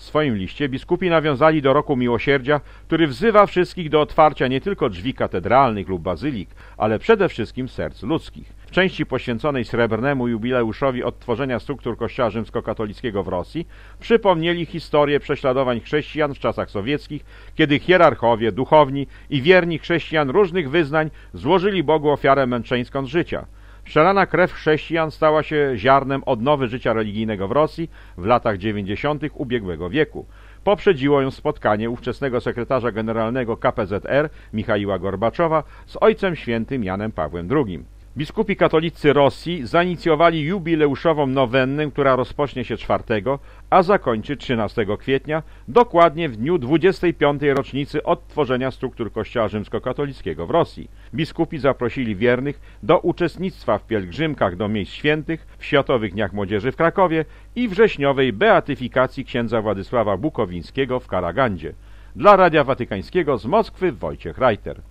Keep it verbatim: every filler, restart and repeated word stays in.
swoim liście biskupi nawiązali do roku miłosierdzia, który wzywa wszystkich do otwarcia nie tylko drzwi katedralnych lub bazylik, ale przede wszystkim serc ludzkich. W części poświęconej srebrnemu jubileuszowi odtworzenia struktur Kościoła rzymskokatolickiego w Rosji przypomnieli historię prześladowań chrześcijan w czasach sowieckich, kiedy hierarchowie, duchowni i wierni chrześcijan różnych wyznań złożyli Bogu ofiarę męczeńską z życia. Przelana krew chrześcijan stała się ziarnem odnowy życia religijnego w Rosji w latach dziewięćdziesiątych ubiegłego wieku. Poprzedziło ją spotkanie ówczesnego sekretarza generalnego K P Z R Michaiła Gorbaczowa z Ojcem Świętym Janem Pawłem drugim. Biskupi katolicy Rosji zainicjowali jubileuszową nowennę, która rozpocznie się czwartego, a zakończy trzynastego kwietnia, dokładnie w dniu dwudziestej piątej rocznicy odtworzenia struktur Kościoła rzymskokatolickiego w Rosji. Biskupi zaprosili wiernych do uczestnictwa w pielgrzymkach do miejsc świętych, w Światowych Dniach Młodzieży w Krakowie i wrześniowej beatyfikacji księdza Władysława Bukowińskiego w Karagandzie. Dla Radia Watykańskiego z Moskwy Wojciech Reiter.